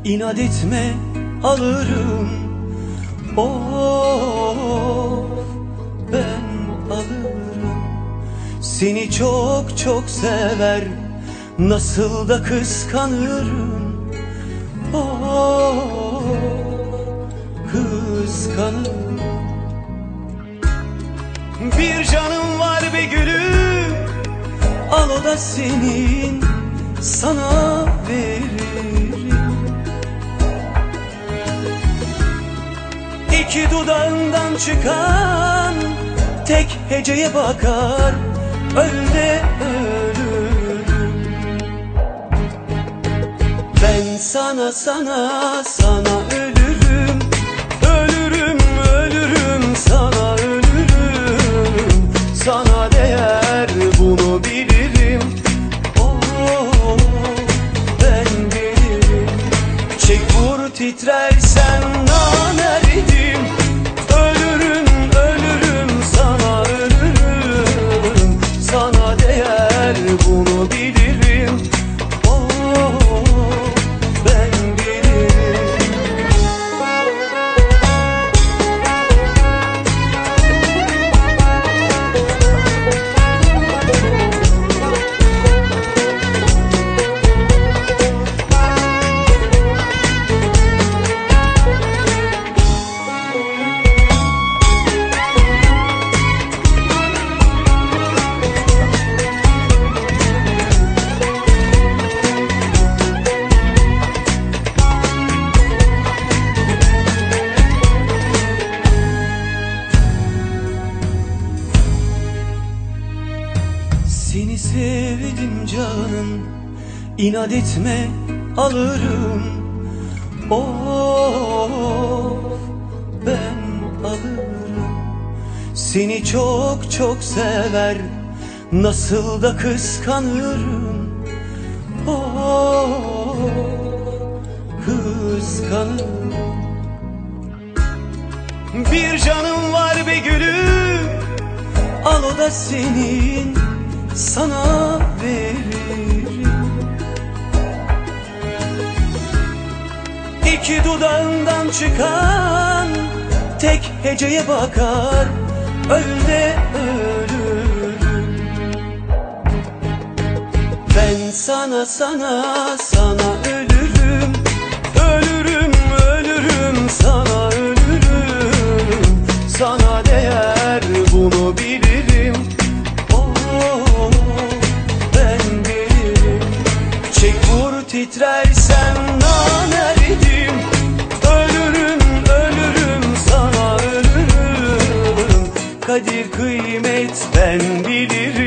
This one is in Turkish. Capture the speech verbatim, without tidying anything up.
İnat etme, alırım. Of, ben alırım. Seni çok çok sever, nasıl da kıskanırım. Oh, kıskanırım. Bir canım var be gülüm, al o da senin, sana veririm. İki dudağından çıkan tek heceye bakar, öl de ölürüm. Ben sana sana sana ölürüm, ölürüm ölürüm sana ölürüm. Sana değer bunu bilirim. Oh, ben bilirim. Çek vur titrersen namerdim. Ölürüm ölürüm sana ölürüm. Sana değer bunu bilirim. Oh, ben bilirim. Seni sevdim canım, inat etme, alırım. Of, ben alırım. Seni çok çok sever, nasıl da kıskanırım. Oh, kıskanırım. Bir canım var be gülüm, al o da senin, sana veririm. İki dudağından çıkan tek heceye bakar, öl de ölürüm. Ben sana sana sana ölürüm, ölürüm ölürüm sana ölürüm. Sana değer bunu bilirim. Titrersem namerdim. Ölürüm ölürüm sana ölürüm. Kadir kıymet ben bilirim.